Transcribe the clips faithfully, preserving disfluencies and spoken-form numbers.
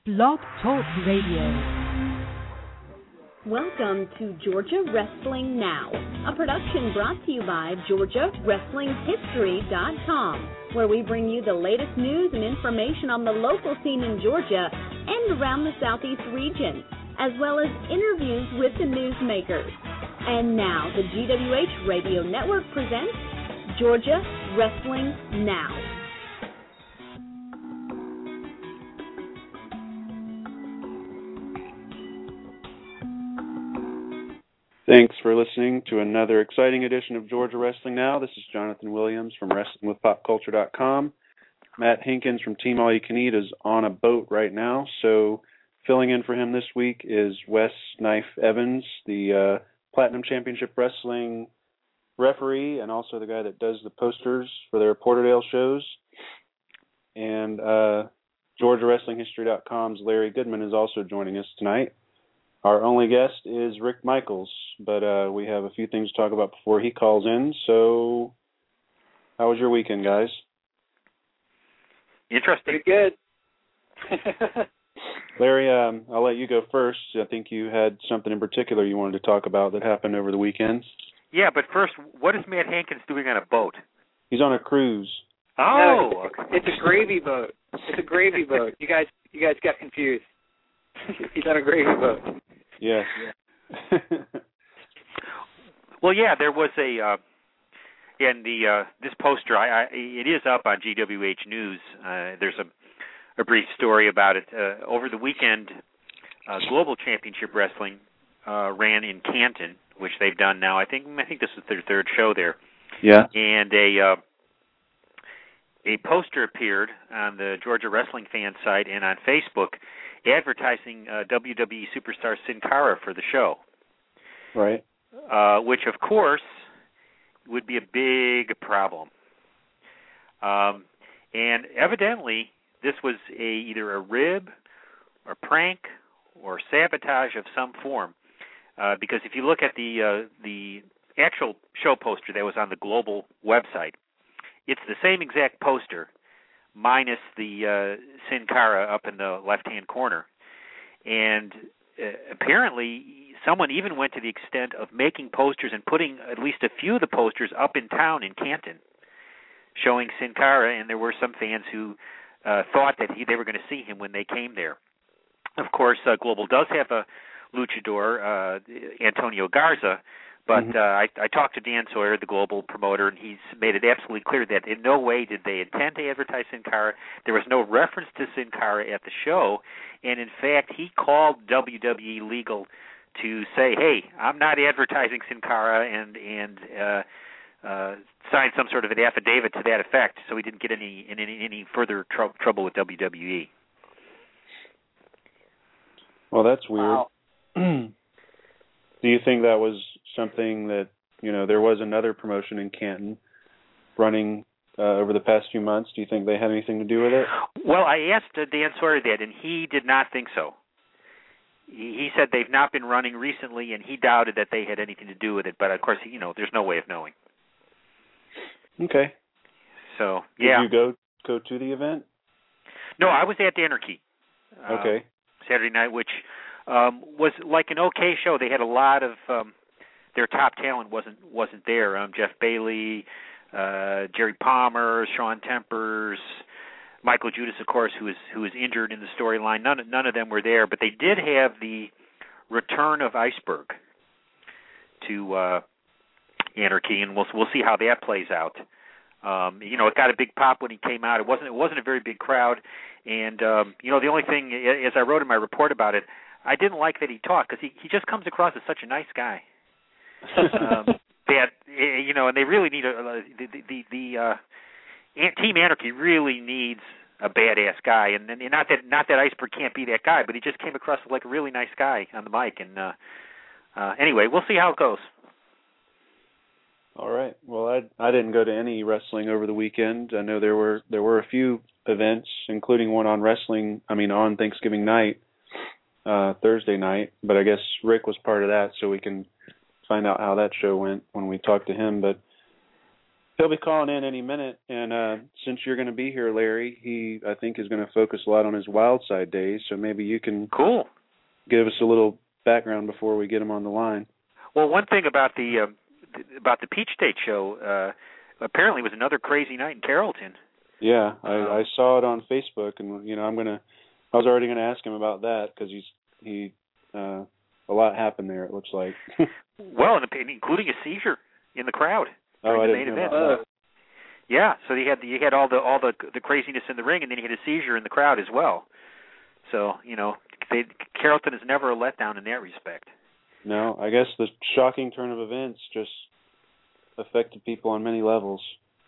Blog Talk Radio. Welcome to Georgia Wrestling Now, a production brought to you by Georgia Wrestling History dot com, where we bring you the latest news and information on the local scene in Georgia and around the Southeast region, as well as interviews with the newsmakers. And now, the G W H Radio Network presents Georgia Wrestling Now. Thanks for listening to another exciting edition of Georgia Wrestling Now. This is Jonathan Williams from Wrestling With Pop Culture dot com. Matt Hinkins from Team All You Can Eat is on a boat right now, so filling in for him this week is Wes Knife Evans, the uh, Platinum Championship Wrestling referee and also the guy that does the posters for their Porterdale shows. And uh, Georgia Wrestling History dot com's Larry Goodman is also joining us tonight. Our only guest is Rick Michaels, but uh, we have a few things to talk about before he calls in. So, how was your weekend, guys? Interesting. Pretty good. Larry, um, I'll let you go first. I think you had something in particular you wanted to talk about that happened over the weekend. Yeah, but first, what is Matt Hankins doing on a boat? He's on a cruise. Oh, no, it's, it's a gravy boat. It's a gravy boat. You guys, you guys got confused. He's on a gravy boat. Yes. Well, yeah, there was a, uh, and the uh, this poster, I, I, it is up on G W H News. Uh, there's a, a brief story about it. Uh, over the weekend, uh, Global Championship Wrestling uh, ran in Canton, which they've done now. I think I think this is their third show there. Yeah. And a uh, a poster appeared on the Georgia Wrestling fan site and on Facebook, advertising uh, W W E superstar Sin Cara for the show. Right. Uh, which, of course, would be a big problem. Um, and evidently, this was a either a rib, or prank, or sabotage of some form. Uh, because if you look at the uh, the actual show poster that was on the Global website, it's the same exact poster, minus the uh, Sin Cara up in the left-hand corner. And uh, apparently someone even went to the extent of making posters and putting at least a few of the posters up in town in Canton, showing Sin Cara, and there were some fans who uh, thought that he, they were going to see him when they came there. Of course, uh, Global does have a luchador, uh, Antonio Garza, but uh, I, I talked to Dan Sawyer, the Global promoter, and he's made it absolutely clear that in no way did they intend to advertise Sin Cara. There was no reference to Sin Cara at the show, and in fact, he called W W E Legal to say, "Hey, I'm not advertising Sin Cara," and and uh, uh, signed some sort of an affidavit to that effect, so he didn't get any in any, any further tr- trouble with W W E. Well, that's weird. Wow. Do you think that was something that, you know, there was another promotion in Canton running uh, over the past few months? Do you think they had anything to do with it? Well, I asked uh, Dan Sawyer that, and he did not think so. He, he said they've not been running recently, and he doubted that they had anything to do with it. But, of course, you know, there's no way of knowing. Okay. So, yeah. Did you go, go to the event? No, I was at Anarchy. Okay. Uh, Saturday night, which um, was like an okay show. They had a lot of um, their top talent wasn't wasn't there. Um, Jeff Bailey, uh, Jerry Palmer, Sean Tempers, Michael Judas, of course, who was who was injured in the storyline. None none of them were there, but they did have the return of Iceberg to uh, Anarchy, and we'll we'll see how that plays out. Um, you know, it got a big pop when he came out. It wasn't it wasn't a very big crowd, and um, you know, the only thing, as I wrote in my report about it, I didn't like that he talked because he he just comes across as such a nice guy. um, that you know, and they really need a the the the uh, Team Anarchy really needs a badass guy, and, and not that not that Iceberg can't be that guy, but he just came across like a really nice guy on the mic. And uh, uh, anyway, we'll see how it goes. All right. Well, I I didn't go to any wrestling over the weekend. I know there were there were a few events, including one on wrestling. I mean, on Thanksgiving night, uh, Thursday night. But I guess Rick was part of that, so we can find out how that show went when we talk to him. But he'll be calling in any minute, and uh, since you're going to be here, Larry, he I think is going to focus a lot on his wild side days. So maybe you can cool give us a little background before we get him on the line. Well, one thing about the uh, about the Peach State show, uh, apparently it was another crazy night in Carrollton. Yeah, I, I saw it on Facebook, and you know I'm gonna. I was already going to ask him about that because he's he. Uh, a lot happened there. It looks like. Well, including a seizure in the crowd during oh, I the didn't main know event. about that. Yeah, so he had he had all the all the the craziness in the ring, and then he had a seizure in the crowd as well. So you know, they, Carrollton is never a letdown in that respect. No, I guess the shocking turn of events just affected people on many levels.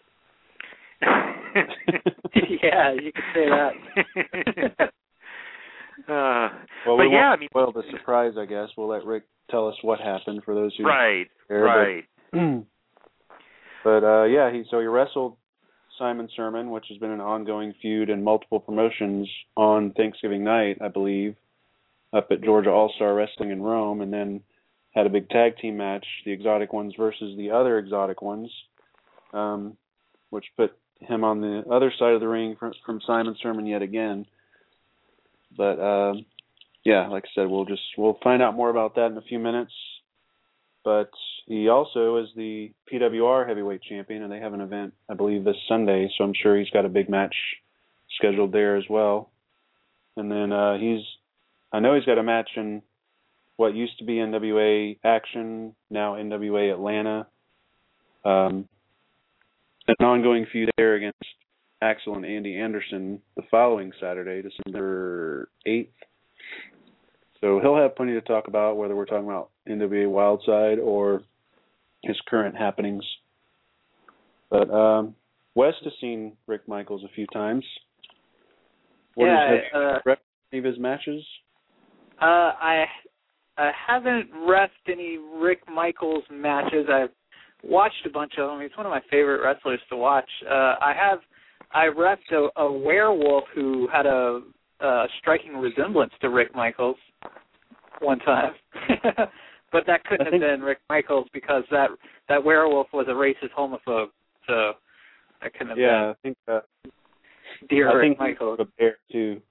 Yeah, you could say that. uh, well, but we yeah, won't I mean, spoil the surprise. I guess we'll let Rick tell us what happened for those who right, care, right. But, but uh, yeah, he so he wrestled Simon Sermon, which has been an ongoing feud in multiple promotions on Thanksgiving night, I believe, up at Georgia All-Star Wrestling in Rome, and then had a big tag team match, the Exotic Ones versus the other Exotic Ones, um, which put him on the other side of the ring from, from Simon Sermon yet again. But um, yeah, like I said, we'll just we'll find out more about that in a few minutes. But he also is the P W R heavyweight champion, and they have an event, I believe, this Sunday. So I'm sure he's got a big match scheduled there as well. And then uh, he's, I know he's got a match in what used to be N W A Action, now N W A Atlanta. Um, an ongoing feud there against Axel and Andy Anderson the following Saturday, December eighth. So he'll have plenty to talk about, whether we're talking about N W A Wildside or his current happenings. But um, West has seen Rick Michaels a few times. What yeah, is, have uh, you rep any of his matches? Uh, I I haven't refed any Rick Michaels matches. I've watched a bunch of them. He's one of my favorite wrestlers to watch. Uh, I have I refed a, a werewolf who had a, a striking resemblance to Rick Michaels one time. But that couldn't I have think, been Rick Michaels because that that werewolf was a racist homophobe. So that couldn't have yeah, I think uh, been dear I Rick think Michaels. a bear too.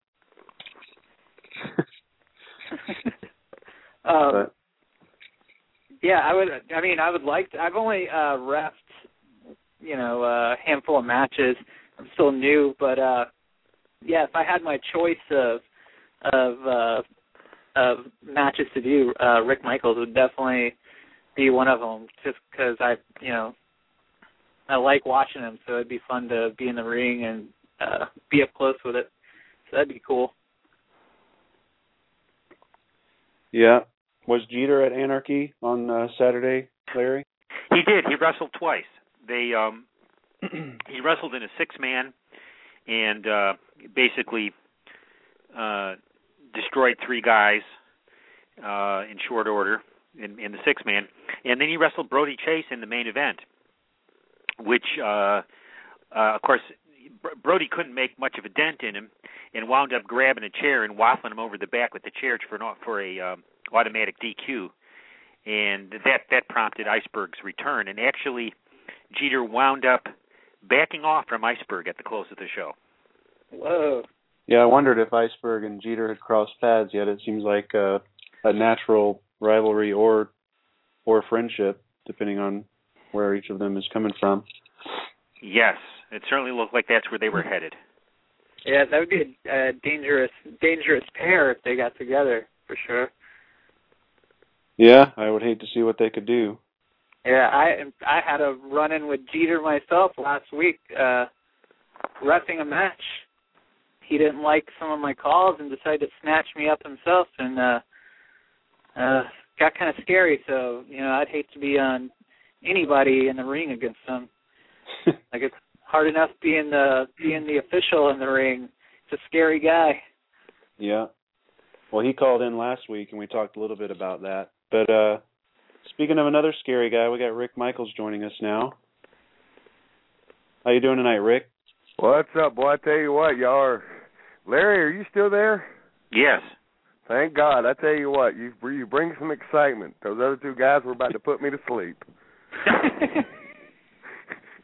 um, but, yeah, I would. I mean, I would like to. I've only uh, refed, you know, a handful of matches. I'm still new, but uh, yeah, if I had my choice of of uh, of matches to do, uh, Rick Michaels would definitely be one of them. Just because I, you know, I like watching him, so it'd be fun to be in the ring and uh, be up close with it. So that'd be cool. yeah. Was Jeter at Anarchy on uh, Saturday, Larry? He did. He wrestled twice. They um, he wrestled in a six-man and uh, basically uh, destroyed three guys uh, in short order in, in the six-man. And then he wrestled Brody Chase in the main event, which, uh, uh, of course, Brody couldn't make much of a dent in him and wound up grabbing a chair and waffling him over the back with the chair for an, for a um, automatic D Q. And that, that prompted Iceberg's return. And actually, Jeter wound up backing off from Iceberg at the close of the show. Whoa. Yeah, I wondered if Iceberg and Jeter had crossed paths yet. It seems like uh, a natural rivalry or or friendship, depending on where each of them is coming from. Yes, it certainly looked like that's where they were headed. Yeah, that would be a, a dangerous, dangerous pair if they got together, for sure. Yeah, I would hate to see what they could do. Yeah, I I had a run-in with Jeter myself last week, uh, reffing a match. He didn't like some of my calls and decided to snatch me up himself, and uh, uh, got kind of scary. So, you know, I'd hate to be on anybody in the ring against him. Like, it's hard enough being the being the official in the ring. It's a scary guy. Yeah. Well, he called in last week, and we talked a little bit about that. But uh, speaking of another scary guy, we got Rick Michaels joining us now. How you doing tonight, Rick? What's up, boy? I tell you what, y'all are... Larry, are you still there? Yes. Thank God. I tell you what, you you bring some excitement. Those other two guys were about to put me to sleep.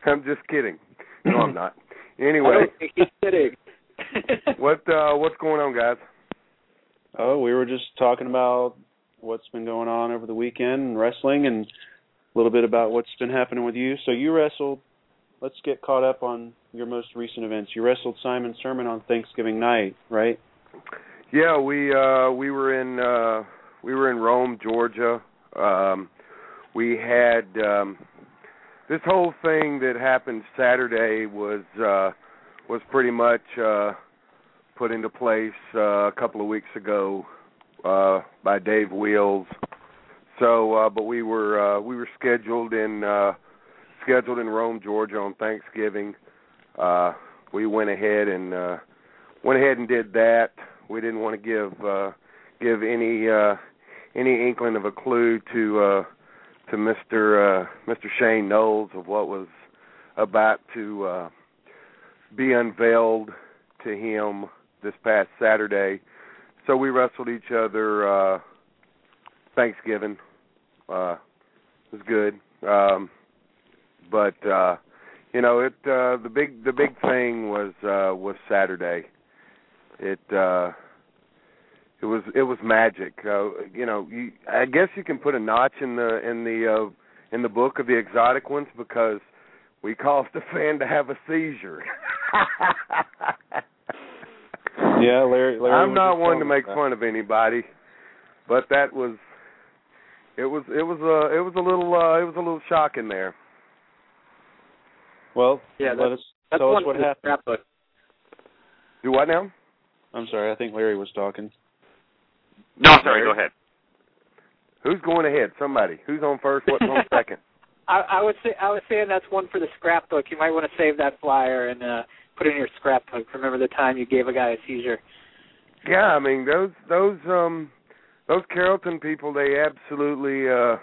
I'm just kidding. No, I'm not. Anyway. I don't think he's kidding. what uh, what's going on, guys? Oh, we were just talking about what's been going on over the weekend in wrestling and a little bit about what's been happening with you. So you wrestled. Let's get caught up on your most recent events. You wrestled Simon Sermon on Thanksgiving night, right? Yeah, we uh, we were in uh, we were in Rome, Georgia. Um, we had um, this whole thing that happened Saturday was uh, was pretty much uh, put into place uh, a couple of weeks ago uh, by Dave Wheels. So, uh, but we were uh, we were scheduled in uh, scheduled in Rome, Georgia on Thanksgiving. Uh, we went ahead and uh, went ahead and did that. We didn't want to give uh, give any uh, any inkling of a clue to uh, to Mister Uh, Mister Shane Knowles of what was about to uh, be unveiled to him this past Saturday. So we wrestled each other uh, Thanksgiving. Uh, it was good, um, but uh, you know it. Uh, the big the big thing was uh, was Saturday. It uh, it was it was magic. Uh, you know, you, I guess you can put a notch in the in the uh, in the book of the exotic ones because we caused a fan to have a seizure. Yeah, Larry. Larry I'm not one to telling make us that. fun of anybody, but that was it was it was a it was a little uh, it was a little shocking there. Well, Yeah, let us That's tell one us what for the happened. scrapbook. Do what now? I'm sorry, I think Larry was talking. No, sorry, go ahead. Who's going ahead? Somebody. Who's on first? What's on second? I, I would say I was saying that's one for the scrapbook. You might want to save that flyer and uh, put it in your scrapbook. Remember the time you gave a guy a seizure? Yeah, I mean those those um those Carrollton people, they absolutely uh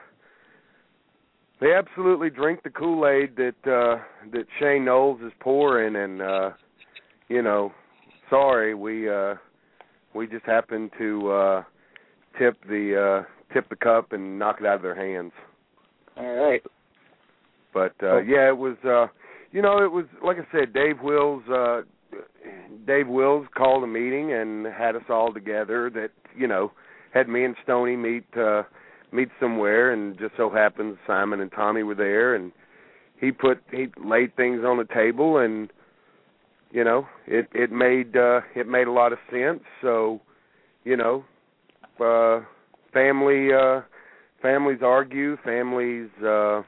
they absolutely drink the Kool-Aid that uh that Shane Knowles is pouring, and uh you know, sorry, we uh we just happened to uh tip the uh tip the cup and knock it out of their hands. All right. But uh yeah, it was uh you know, it was like I said, Dave Wills uh Dave Wills called a meeting and had us all together that, you know, had me and Stoney meet uh meet somewhere, and just so happens Simon and Tommy were there, and he put he laid things on the table, and you know, it it made uh it made a lot of sense. So, you know, uh family uh families argue, families uh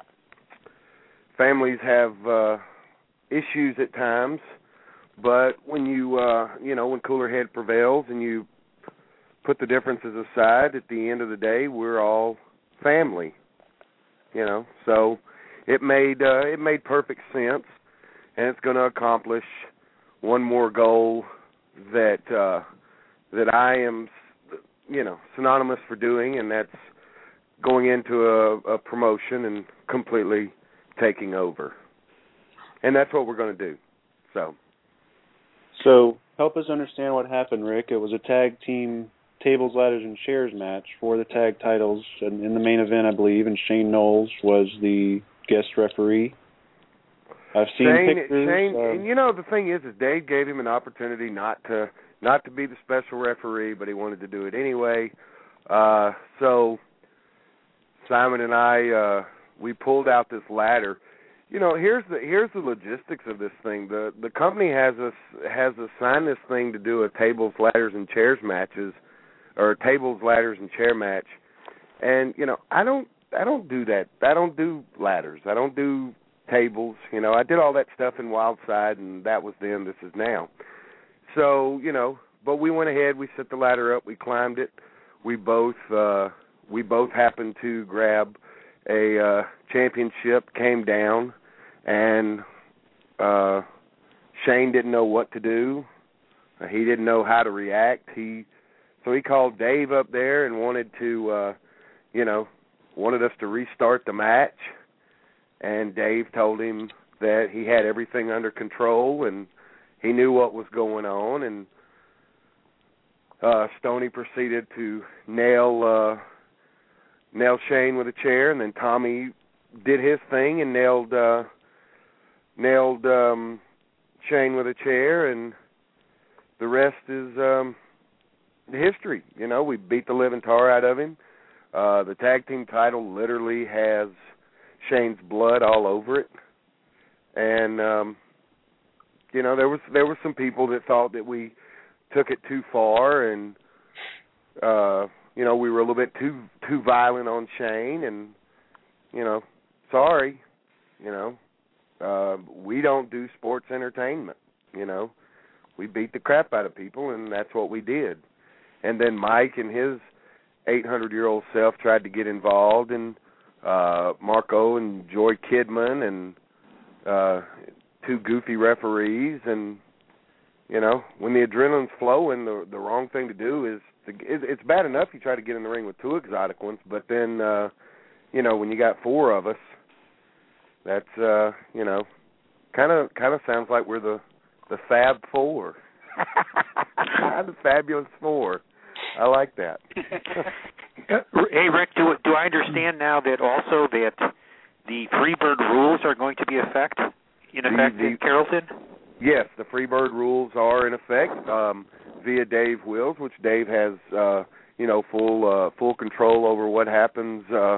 families have uh issues at times. But when you, uh, you know, when cooler head prevails and you put the differences aside, at the end of the day, we're all family, you know. So it made uh, it made perfect sense, and it's going to accomplish one more goal that uh, that I am, you know, synonymous for doing, and that's going into a, a promotion and completely taking over. And that's what we're going to do. So. So help us understand what happened, Rick. It was a tag team tables, ladders, and chairs match for the tag titles, and in the main event, I believe, and Shane Knowles was the guest referee. I've seen Shane, pictures. Shane, of... and you know the thing is, is Dave gave him an opportunity not to not to be the special referee, but he wanted to do it anyway. Uh, so Simon and I, uh, we pulled out this ladder. You know, here's the here's the logistics of this thing. The the company has us has assigned this thing to do a tables, ladders, and chairs matches, or a tables, ladders, and chair match. And you know, I don't I don't do that. I don't do ladders. I don't do tables. You know, I did all that stuff in Wildside, and that was then. This is now. So you know, but we went ahead. We set the ladder up. We climbed it. We both uh, we both happened to grab a uh, championship. Came down. And uh, Shane didn't know what to do. Uh, he didn't know how to react. He so he called Dave up there and wanted to, uh, you know, wanted us to restart the match. And Dave told him that he had everything under control and he knew what was going on. And uh, Stoney proceeded to nail uh, nail Shane with a chair, and then Tommy did his thing and nailed. Uh, nailed um, Shane with a chair, and the rest is um, history. You know, we beat the living tar out of him. Uh, the tag team title literally has Shane's blood all over it, and um, you know, there was there were some people that thought that we took it too far, and uh, you know, we were a little bit too too violent on Shane, and you know, sorry, you know, uh, we don't do sports entertainment. You know, we beat the crap out of people, and that's what we did. And then Mike and his eight hundred year old self tried to get involved, and uh, Marco and Joy Kidman and uh, two goofy referees, and you know, when the adrenaline's flowing, the the wrong thing to do is to, it, it's bad enough you try to get in the ring with two exotic ones, but then uh, you know, when you got four of us, that's uh, you know, kind of kind of sounds like we're the the Fab Four, the Fabulous Four. I like that. Hey, Rick, do do I understand now that also that the Freebird rules are going to be effect in effect the, the, in Carrollton? Yes, the Freebird rules are in effect um, via Dave Wills, which Dave has uh, you know full uh, full control over what happens uh,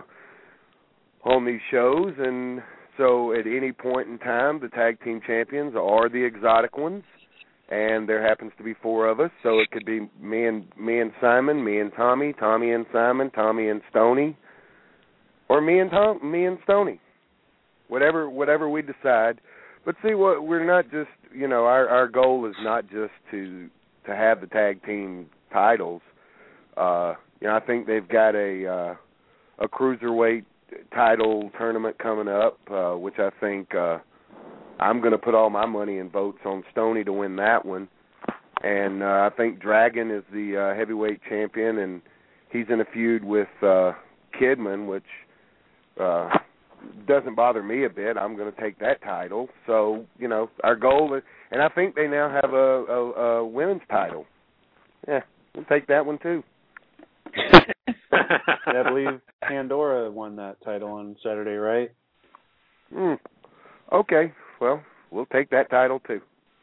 on these shows, and so at any point in time, the tag team champions are the exotic ones. And there happens to be four of us, so it could be me and me and Simon, me and Tommy, Tommy and Simon, Tommy and Stoney, or me and Tom, me and Stoney, whatever whatever we decide. But see, what we're not just you know our our goal is not just to to have the tag team titles. Uh, you know, I think they've got a uh, a cruiserweight title tournament coming up, uh, which I think. Uh, I'm going to put all my money and votes on Stoney to win that one. And uh, I think Dragon is the uh, heavyweight champion, and he's in a feud with uh, Kidman, which uh, doesn't bother me a bit. I'm going to take that title. So, you know, our goal is, and I think they now have a, a, a women's title. Yeah, we'll take that one too. I believe Pandora won that title on Saturday, right? Hmm. Okay. Well, we'll take that title, too.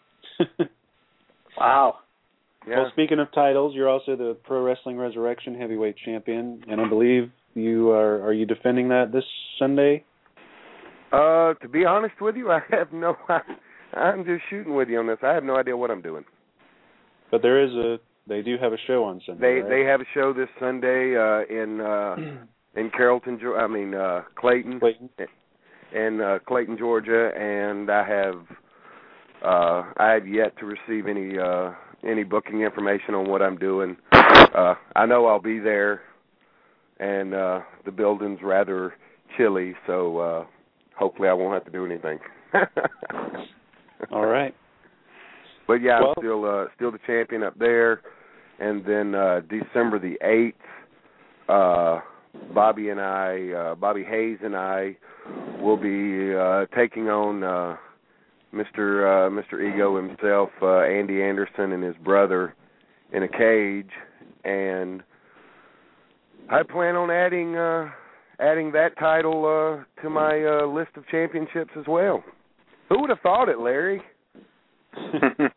Wow. Yeah. Well, speaking of titles, you're also the Pro Wrestling Resurrection heavyweight champion, and I believe you are, are you defending that this Sunday? Uh, to be honest with you, I have no, I, I'm just shooting with you on this. I have no idea what I'm doing. But there is a, they do have a show on Sunday, They right? they have a show this Sunday uh, in uh, in Carrollton, I mean, uh, Clayton. Clayton. in uh, Clayton, Georgia, and I have uh, I have yet to receive any uh, any booking information on what I'm doing. Uh, I know I'll be there, and uh, the building's rather chilly, so uh, hopefully I won't have to do anything. All right. But yeah, well, I'm still uh, still the champion up there, and then uh, December the eighth, uh, Bobby and I, uh, Bobby Hayes and I. We'll be uh, taking on uh, Mister Uh, Mister Ego himself, uh, Andy Anderson, and his brother in a cage, and I plan on adding uh, adding that title uh, to my uh, list of championships as well. Who would have thought it, Larry? who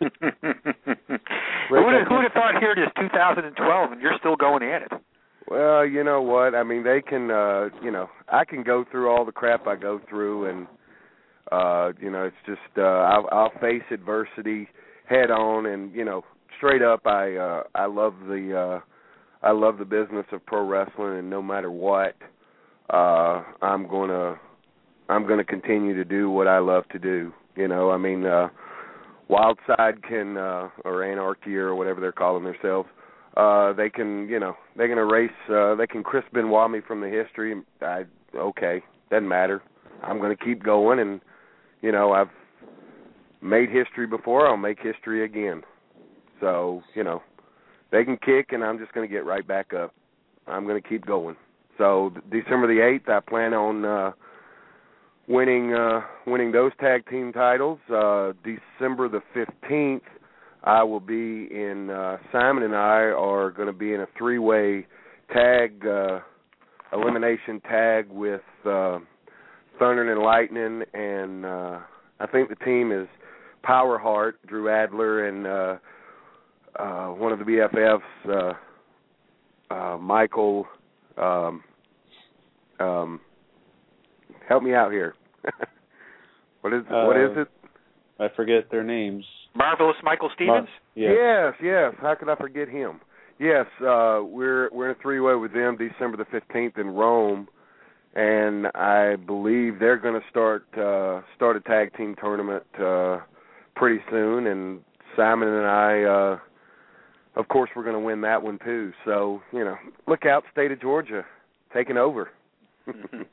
would have thought here it is two thousand twelve and you're still going at it? Well, you know what? I mean, they can, uh, you know, I can go through all the crap I go through, and, uh, you know, it's just, uh, I'll, I'll face adversity head on, and, you know, straight up, I, uh, I love the, uh, I love the business of pro wrestling, and no matter what, uh, I'm gonna, I'm gonna continue to do what I love to do. You know, I mean, uh, Wildside can, uh, or Anarchy or whatever they're calling themselves. Uh, they can, you know, they can erase, uh, they can Chris Benoit me from the history. I, okay, doesn't matter. I'm going to keep going, and, you know, I've made history before. I'll make history again. So, you know, they can kick, and I'm just going to get right back up. I'm going to keep going. So, December the eighth, I plan on uh, winning uh, winning those tag team titles. Uh, December the fifteenth, I will be in, uh, Simon and I are going to be in a three-way tag, uh, elimination tag with uh, Thunder and Lightning and uh, I think the team is Powerheart, Drew Adler, and uh, uh, one of the B F Fs, uh, uh, Michael. Um, um, help me out here. what is uh, what is it? I forget their names. Marvelous Michael Stevens? Mar- yes. yes, yes. How could I forget him? Yes, uh, we're we're in a three-way with them December the fifteenth in Rome, and I believe they're going to start uh, start a tag team tournament uh, pretty soon. And Simon and I, uh, of course, we're going to win that one too. So you know, look out, state of Georgia, taking over. And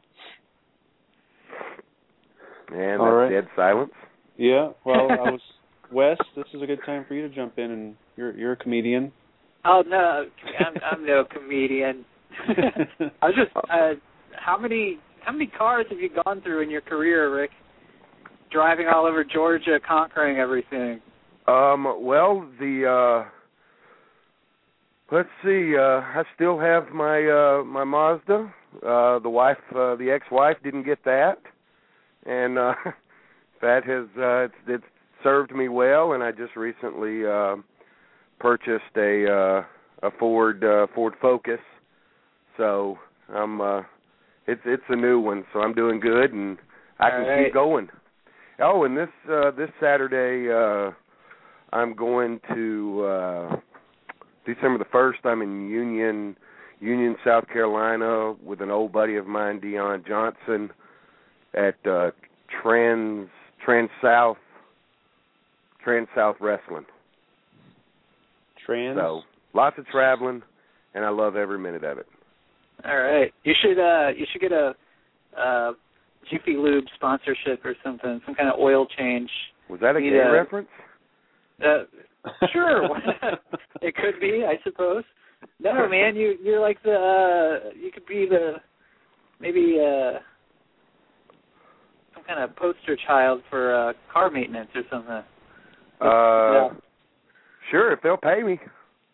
that's All right. dead silence. Yeah. Well, I was Wes. This is a good time for you to jump in, and you're you're a comedian. Oh no, I'm, I'm no comedian. I was just, uh, how many how many cars have you gone through in your career, Rick? Driving all over Georgia, conquering everything. Um. Well, the uh, let's see. Uh, I still have my uh, my Mazda. Uh, the wife, uh, the ex-wife, didn't get that, and uh, that has uh, it's, it's served me well. And I just recently. Uh, purchased a uh, a Ford uh, Ford Focus, so I'm uh, it's it's a new one, so I'm doing good, and I can right. keep going. Oh, and this uh, this Saturday uh, I'm going to uh, December the first. I'm in Union Union, South Carolina, with an old buddy of mine, Dion Johnson, at uh, Trans Trans South Trans South Wrestling. Trans. So lots of traveling, and I love every minute of it. All right, you should uh, you should get a uh, Jiffy Lube sponsorship or something, some kind of oil change. Was that a Need gay a- reference? Uh, sure, it could be, I suppose. No, man, you you're like the uh, you could be the maybe uh, some kind of poster child for uh, car maintenance or something. Uh, Yeah. Sure, if they'll pay me.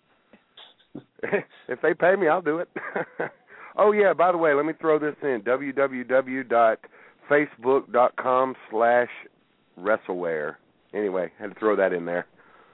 If they pay me, I'll do it. Oh, yeah, by the way, let me throw this in, www.facebook.com slash WrestleWare. Anyway, had to throw that in there.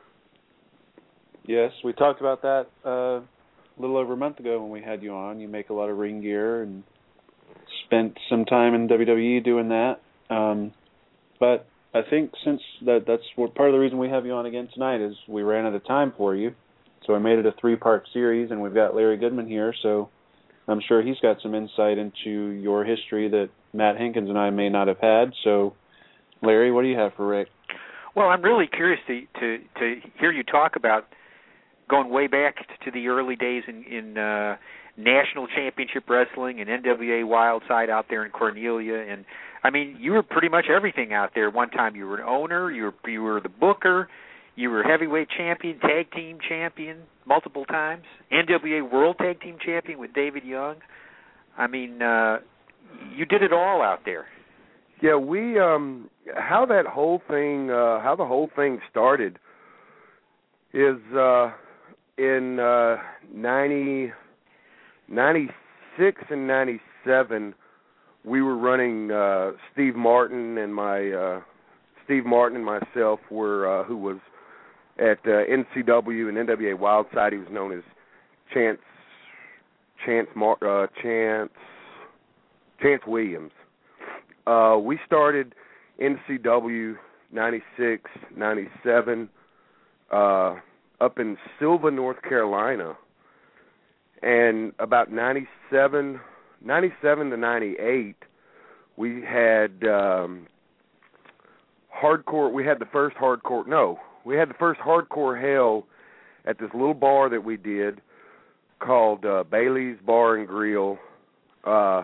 Yes, we talked about that uh, a little over a month ago when we had you on. You make a lot of ring gear and spent some time in W W E doing that. Um, but I think since that that's what part of the reason we have you on again tonight is we ran out of time for you. So I made it a three-part series, and we've got Larry Goodman here, so I'm sure he's got some insight into your history that Matt Hinkins and I may not have had. So, Larry, what do you have for Rick? Well, I'm really curious to to, to hear you talk about going way back to the early days in, in uh, National Championship Wrestling and N W A Wildside out there in Cornelia. And, I mean, you were pretty much everything out there. One time you were an owner, you were, you were the booker, you were heavyweight champion, tag team champion multiple times, N W A World Tag Team Champion with David Young. I mean, uh, you did it all out there. Yeah, we um, how that whole thing, uh, how the whole thing started is uh, in uh, ninety, ninety-six and ninety-seven. We were running. Uh, Steve Martin and my uh, Steve Martin and myself were uh, who was at uh, N C W and N W A Wildside. He was known as Chance Chance Mar- uh, Chance Chance Williams. Uh, we started N C W ninety-six, ninety-seven uh, up in Sylva, North Carolina, and about ninety-seven, ninety-seven to ninety-eight, we had um, hardcore. We had the first hardcore. No, we had the first hardcore hell at this little bar that we did called uh, Bailey's Bar and Grill. Uh,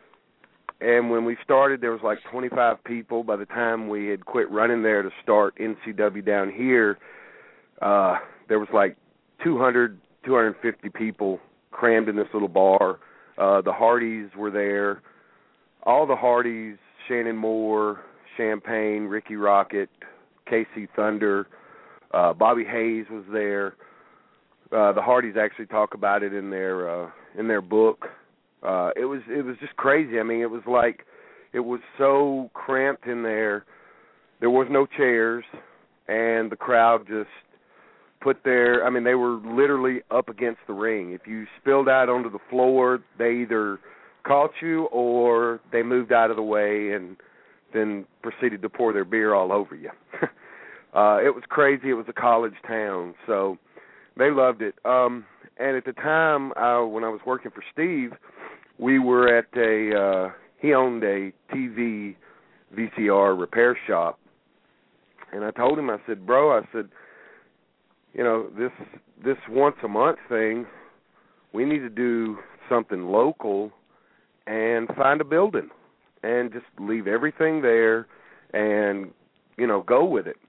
And when we started, there was like twenty-five people. By the time we had quit running there to start N C W down here, uh, there was like two hundred, two hundred fifty people crammed in this little bar. Uh, the Hardys were there. All the Hardys, Shannon Moore, Champagne, Ricky Rocket, K C Thunder, uh, Bobby Hayes was there. Uh, the Hardys actually talk about it in their uh, in their book. Uh, it was it was just crazy. I mean, it was like it was so cramped in there there was no chairs, and the crowd just put their, I mean, they were literally up against the ring. If you spilled out onto the floor, they either caught you or they moved out of the way and then proceeded to pour their beer all over you. uh, it was crazy. It was a college town, so they loved it. Um, and at the time, uh, when I was working for Steve, we were at a, uh, he owned a T V V C R repair shop. And I told him, I said, bro, I said, you know, this this once a month thing, we need to do something local and find a building and just leave everything there and, you know, go with it.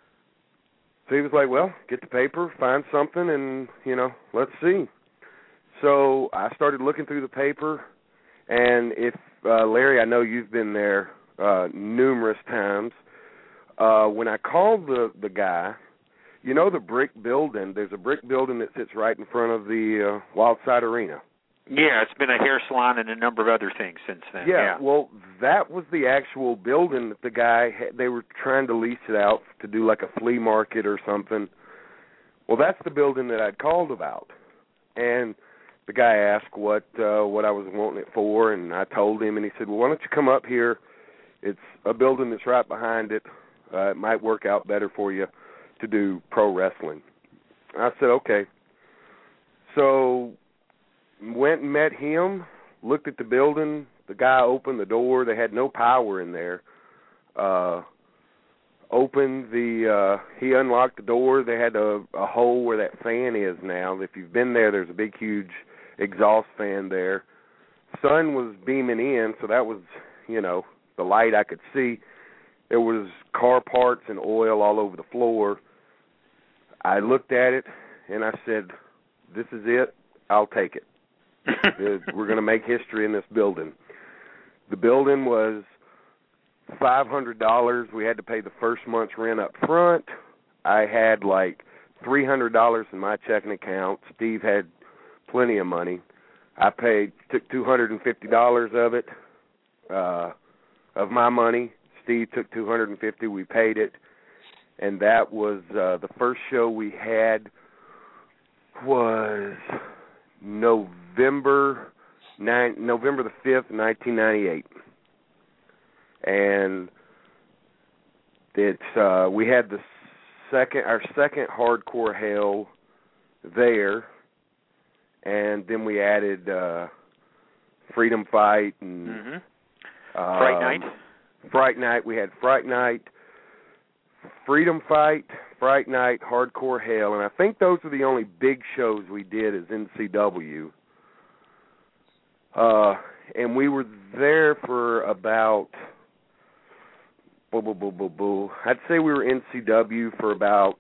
So he was like, well, get the paper, find something, and, you know, let's see. So I started looking through the paper, and if, uh, Larry, I know you've been there uh, numerous times. Uh, when I called the, the guy, you know the brick building, there's a brick building that sits right in front of the uh, Wildside Arena. Yeah, it's been a hair salon and a number of other things since then. Yeah, yeah. well, that was the actual building that the guy had. They were trying to lease it out to do like a flea market or something. Well, that's the building that I'd called about. And the guy asked what uh, what I was wanting it for, and I told him, and he said, well, why don't you come up here? It's a building that's right behind it. Uh, it might work out better for you to do pro wrestling. I said, okay. So went and met him, looked at the building. The guy opened the door. They had no power in there. Uh, opened the, uh, he unlocked the door. They had a, a hole where that fan is now. If you've been there, there's a big, huge exhaust fan there. Sun was beaming in, so that was, you know, the light I could see. There was car parts and oil all over the floor. I looked at it, and I said, this is it. I'll take it. We're going to make history in this building. The building was five hundred dollars. We had to pay the first month's rent up front. I had like three hundred dollars in my checking account. Steve had plenty of money. I paid, took two hundred fifty dollars of it, uh, of my money. Steve took two hundred fifty dollars. We paid it. And that was uh, the first show we had was November nine, November the fifth, nineteen ninety-eight, and it's uh, we had the second our second Hardcore Hell there, and then we added uh, Freedom Fight and mm-hmm. um, Fright Night. Fright Night. We had Fright Night, Freedom Fight, Fright Night, Hardcore Hell, and I think those are the only big shows we did as N C W. Uh, and we were there for about, boo, boo, boo, boo, boo. I'd say we were N C W for about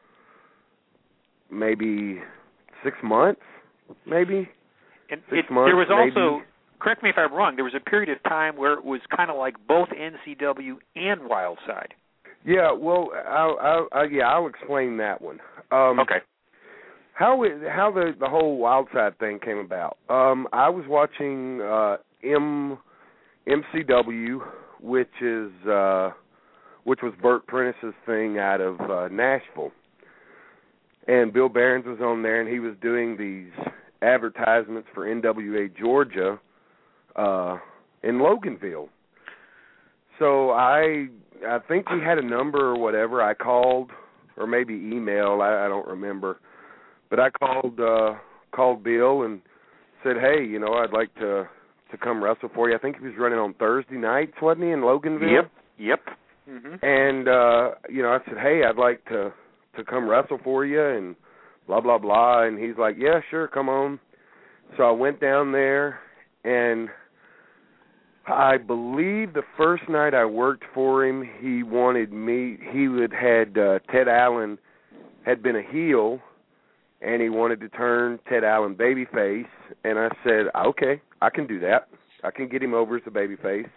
maybe six months, maybe. And six it, months, there was maybe. also, correct me if I'm wrong, there was a period of time where it was kind of like both N C W and Wildside. Yeah, well, I'll, I'll, I'll, yeah, I'll explain that one. Um, okay. How it, how the the whole Wildside thing came about? Um, I was watching uh, M M C W, which is uh, which was Burt Prentice's thing out of uh, Nashville, and Bill Behrens was on there, and he was doing these advertisements for N W A Georgia uh, in Loganville. So I I think we had a number or whatever. I called, or maybe email. I, I don't remember. But I called uh, called Bill and said, hey, you know, I'd like to to come wrestle for you. I think he was running on Thursday nights, wasn't he, in Loganville? Yep, yep. Mm-hmm. And, uh, you know, I said, hey, I'd like to, to come wrestle for you and blah, blah, blah. And he's like, yeah, sure, come on. So I went down there, and I believe the first night I worked for him, he wanted me, he would had uh, Ted Allen had been a heel, and he wanted to turn Ted Allen babyface, and I said, okay, I can do that. I can get him over as a babyface.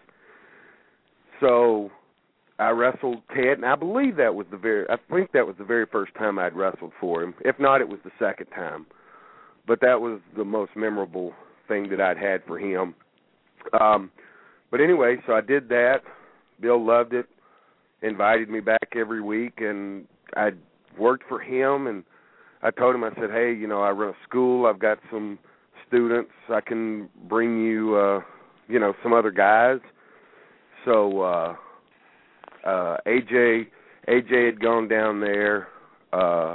So I wrestled Ted, and I believe that was the very, I think that was the very first time I'd wrestled for him. If not, it was the second time. But that was the most memorable thing that I'd had for him. Um, but anyway, so I did that. Bill loved it. invited me back every week, and I worked for him, and I told him, I said, hey, you know, I run a school, I've got some students, I can bring you, uh, you know, some other guys. So uh, uh, A J, A J had gone down there. Uh,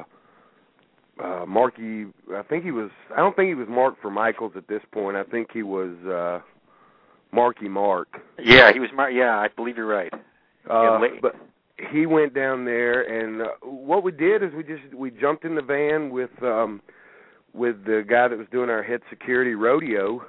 uh, Marky, I think he was, I don't think he was Mark for Michaels at this point. I think he was uh, Marky Mark. Yeah, he was Mark. Yeah, I believe you're right. Uh, yeah, but he went down there, and uh, what we did is we just we jumped in the van with um, with the guy that was doing our head security rodeo,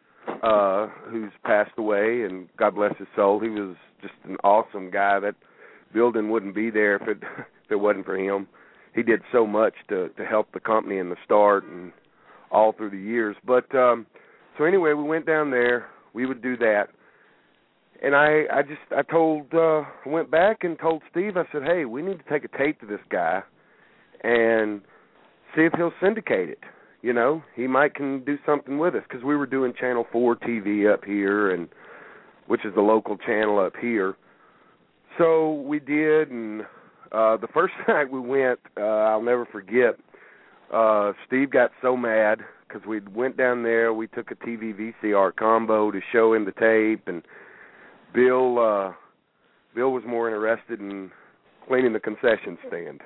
uh, who's passed away, and God bless his soul. He was just an awesome guy. That building wouldn't be there if it if it wasn't for him. He did so much to to help the company in the start and all through the years. But um, so anyway, we went down there. We would do that. And I, I just, I told, uh, went back and told Steve, I said, hey, we need to take a tape to this guy and see if he'll syndicate it. You know, he might can do something with us, because we were doing Channel four T V up here, and which is the local channel up here. So we did, and uh, the first night we went, uh, I'll never forget, uh, Steve got so mad because we went down there, we took a T V V C R combo to show him the tape, and Bill uh, Bill was more interested in cleaning the concession stand.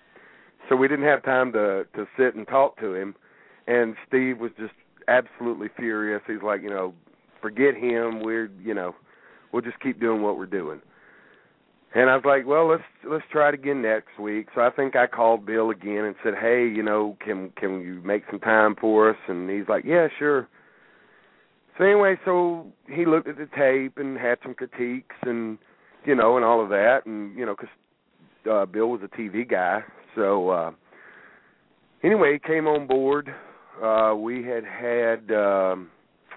So we didn't have time to, to sit and talk to him, and Steve was just absolutely furious. He's like, you know, forget him, we're, you know, we'll just keep doing what we're doing. And I was like, well, let's let's try it again next week. So I think I called Bill again and said, hey, you know, can can you make some time for us? And he's like, yeah, sure. So anyway, so he looked at the tape and had some critiques and, you know, and all of that. And, you know, because uh, Bill was a T V guy. So uh, anyway, he came on board. Uh, we had had, um,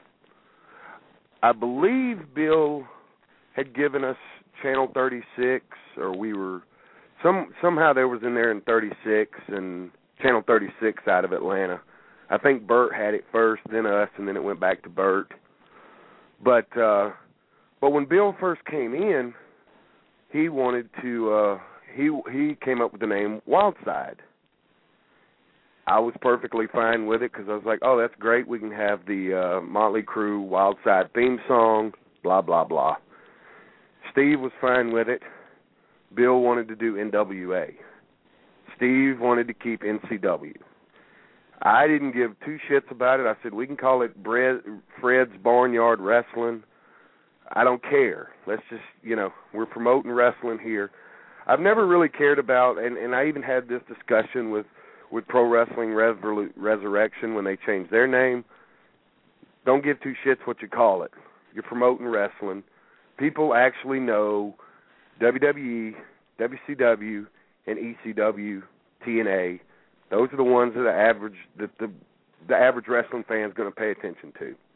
I believe Bill had given us Channel thirty-six, or we were, some somehow there was in there in thirty-six, and Channel thirty-six out of Atlanta. I think Bert had it first, then us, and then it went back to Bert. But uh, but when Bill first came in, he wanted to. Uh, he he came up with the name Wildside. I was perfectly fine with it because I was like, oh, that's great. We can have the uh, Motley Crue Wildside theme song. Blah blah blah. Steve was fine with it. Bill wanted to do N W A. Steve wanted to keep N C W. I didn't give two shits about it. I said, we can call it Fred's Barnyard Wrestling. I don't care. Let's just, you know, we're promoting wrestling here. I've never really cared about, and, and I even had this discussion with, with Pro Wrestling Resur- Resurrection when they changed their name. Don't give two shits what you call it. You're promoting wrestling. People actually know W W E, W C W, and E C W, T N A. Those are the ones that the average that the the average wrestling fan is going to pay attention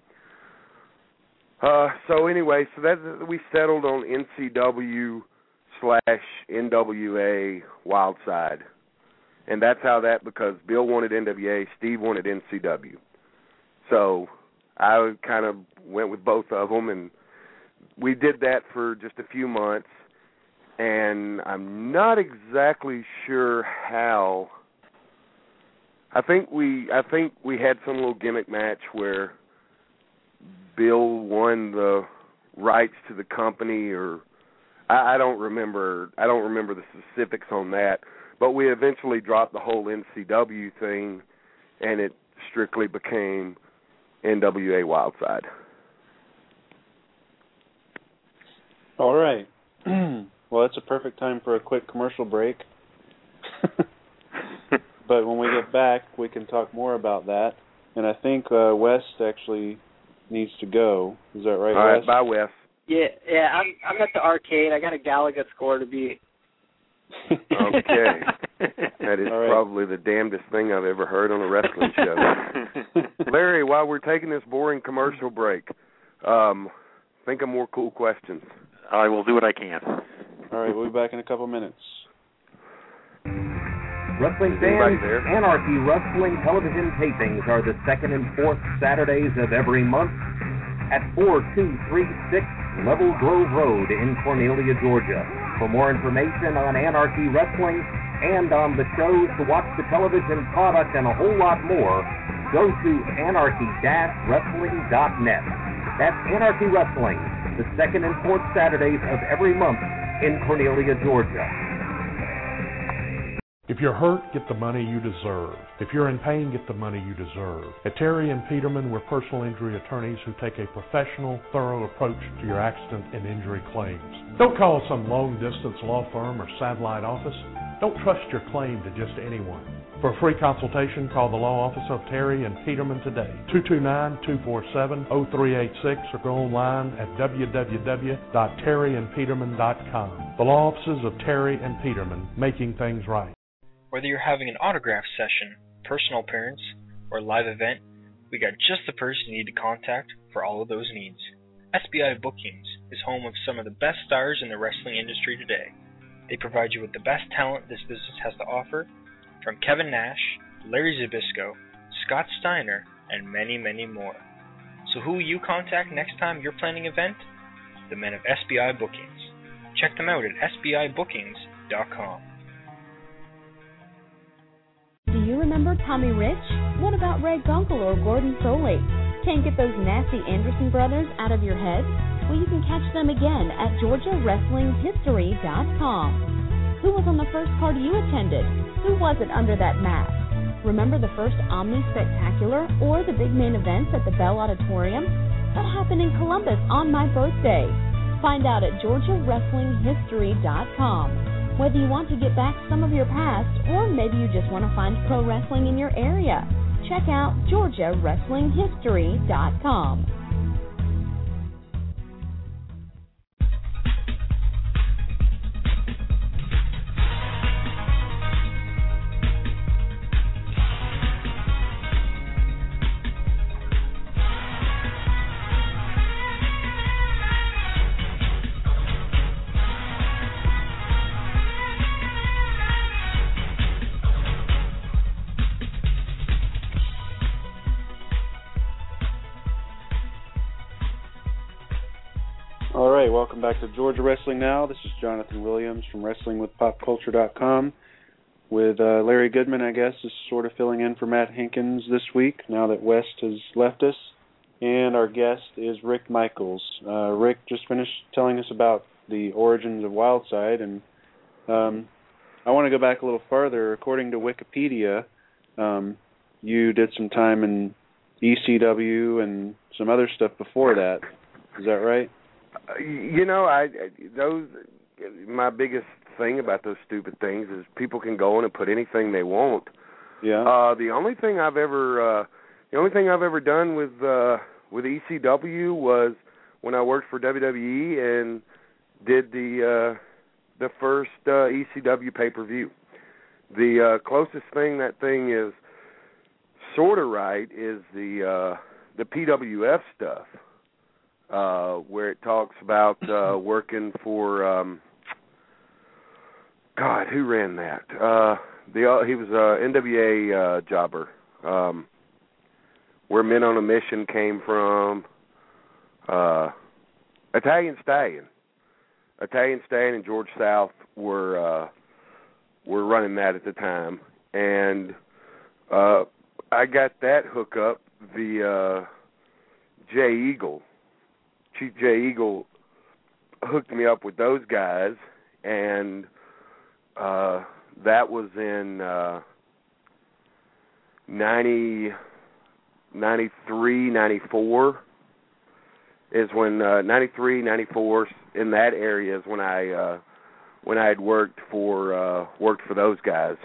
to. Uh, so anyway, so that we settled on N C W slash N W A Wildside, and that's how that, because Bill wanted N W A, Steve wanted N C W. So I kind of went with both of them, and we did that for just a few months, and I'm not exactly sure how. I think we I think we had some little gimmick match where Bill won the rights to the company, or I, I don't remember I don't remember the specifics on that. But we eventually dropped the whole N C W thing, and it strictly became N W A Wildside. All right. Well, it's a perfect time for a quick commercial break. But when we get back, we can talk more about that. And I think uh, Wes actually needs to go. Is that right, All Wes? right, bye, Wes. Yeah, yeah. I'm I'm at the arcade. I got a Galaga score to beat. Okay. That is right. Probably the damnedest thing I've ever heard on a wrestling show. Larry, while we're taking this boring commercial break, um, think of more cool questions. I will do what I can. All right, we'll be back in a couple minutes. Wrestling fans, Anarchy Wrestling television tapings are the second and fourth Saturdays of every month at four two three six Level Grove Road in Cornelia, Georgia. For more information on Anarchy Wrestling and on the shows, to watch the television product, and a whole lot more, go to anarchy dash wrestling dot net. That's Anarchy Wrestling, the second and fourth Saturdays of every month in Cornelia, Georgia. If you're hurt, get the money you deserve. If you're in pain, get the money you deserve. At Terry and Peterman, we're personal injury attorneys who take a professional, thorough approach to your accident and injury claims. Don't call some long-distance law firm or satellite office. Don't trust your claim to just anyone. For a free consultation, call the law office of Terry and Peterman today, two two nine, two four seven, zero three eight six, or go online at w w w dot terry and peterman dot com. The law offices of Terry and Peterman, making things right. Whether you're having an autograph session, personal appearance, or live event, we got just the person you need to contact for all of those needs. S B I Bookings is home of some of the best stars in the wrestling industry today. They provide you with the best talent this business has to offer, from Kevin Nash, Larry Zbyszko, Scott Steiner, and many, many more. So who will you contact next time you're planning an event? The men of S B I Bookings. Check them out at s b i bookings dot com. Do you remember Tommy Rich? What about Ray Gunkel or Gordon Soley? Can't get those nasty Anderson brothers out of your head? Well, you can catch them again at georgia wrestling history dot com. Who was on the first card you attended? Who was it under that mask? Remember the first Omni Spectacular or the big main events at the Bell Auditorium? What happened in Columbus on my birthday? Find out at georgia wrestling history dot com. Whether you want to get back some of your past, or maybe you just want to find pro wrestling in your area, check out georgia wrestling history dot com. All right, welcome back to Georgia Wrestling Now. This is Jonathan Williams from wrestling with pop culture dot com with uh, Larry Goodman, I guess, is sort of filling in for Matt Hinkins this week now that West has left us. And our guest is Rick Michaels. Uh, Rick just finished telling us about the origins of Wildside, and um, I want to go back a little farther. According to Wikipedia, um, you did some time in E C W and some other stuff before that. Is that right? You know, I those my biggest thing about those stupid things is people can go in and put anything they want. Yeah. Uh, the only thing I've ever uh, the only thing I've ever done with uh, with E C W was when I worked for W W E and did the uh, the first uh, E C W pay-per-view. The uh, closest thing that thing is sort of right is the uh, the P W F stuff. Uh, where it talks about uh, working for um, God, who ran that? Uh, the uh, he was a N W A uh, jobber. Um, where Men on a Mission came from. Uh, Italian Stallion, Italian Stallion, and George South were uh, were running that at the time, and uh, I got that hookup via Jay Eagle. Chief Jay Eagle hooked me up with those guys, and uh, that was in uh, ninety, ninety-three, ninety-four is when uh, ninety-three, ninety-four in that area is when I uh, when I had worked for uh, worked for those guys.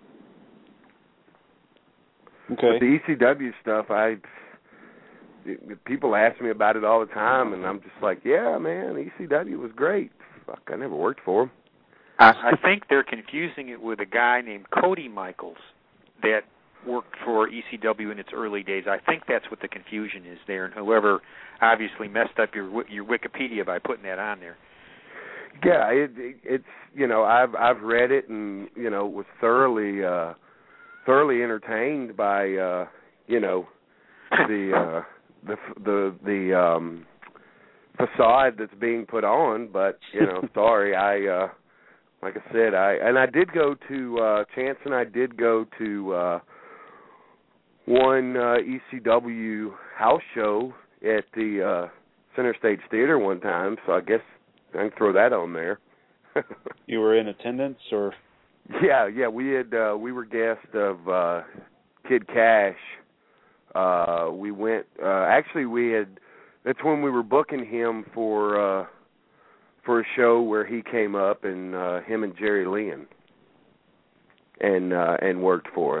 Okay. But the E C W stuff, I. People ask me about it all the time, and I'm just like, yeah, man, E C W was great. Fuck, I never worked for him. I, I think they're confusing it with a guy named Cody Michaels that worked for E C W in its early days. I think that's what the confusion is there, and whoever obviously messed up your your Wikipedia by putting that on there. Yeah, it, it, it's you know I've I've read it and you know was thoroughly uh, thoroughly entertained by uh, you know the. Uh, The the the um, facade that's being put on. But you know, sorry, I uh, like I said, I and I did go to uh, Chance and I did go to uh, one uh, E C W house show at the uh, Center Stage Theater one time. So I guess I can throw that on there. You were in attendance, or? Yeah, yeah, we had uh, we were guests of uh, Kid Cash. Uh, we went. Uh, actually, we had. That's when we were booking him for uh, for a show where he came up and uh, him and Jerry Lynn and uh, and worked for us.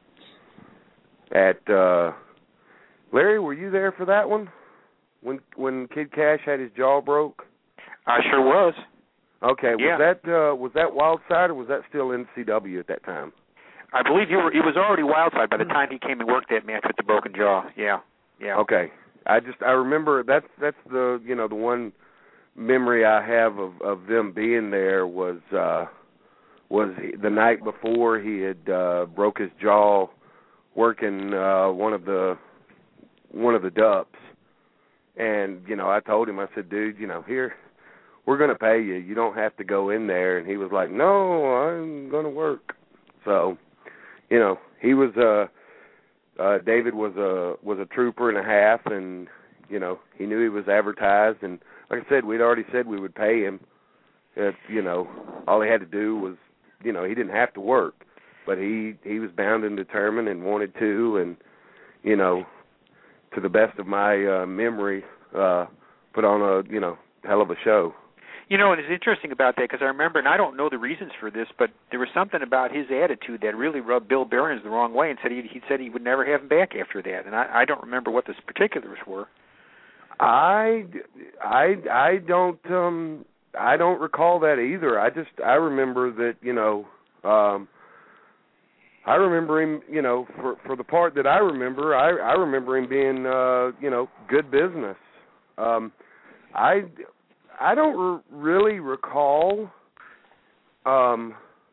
At uh, Larry, were you there for that one? When when Kid Cash had his jaw broke? I sure was. Okay, yeah. was that uh, was that Wildside or was that still N C W at that time? I believe you were. It was already Wildside by the time he came and worked that match with the broken jaw. Yeah, yeah. Okay, I just I remember that's that's the you know the one memory I have of, of them being there was uh, was the night before he had uh, broke his jaw working uh, one of the one of the dups, and you know I told him I said, dude, you know here. We're going to pay you. You don't have to go in there. And he was like, no, I'm going to work. So, you know, he was uh, uh, David was a was a trooper and a half, and you know he knew he was advertised. And like I said, we'd already said we would pay him. If, you know, all he had to do was, you know, he didn't have to work, but he he was bound and determined and wanted to, and you know, to the best of my uh, memory, uh, put on a you know hell of a show. You know, and it's interesting about that because I remember, and I don't know the reasons for this, but there was something about his attitude that really rubbed Bill Behrens the wrong way, and said he he said he would never have him back after that. And I, I don't remember what the particulars were. I, I, I don't um I don't recall that either. I just I remember that you know um, I remember him you know for for the part that I remember I I remember him being uh, you know good business. Um, I. I don't r- really recall um,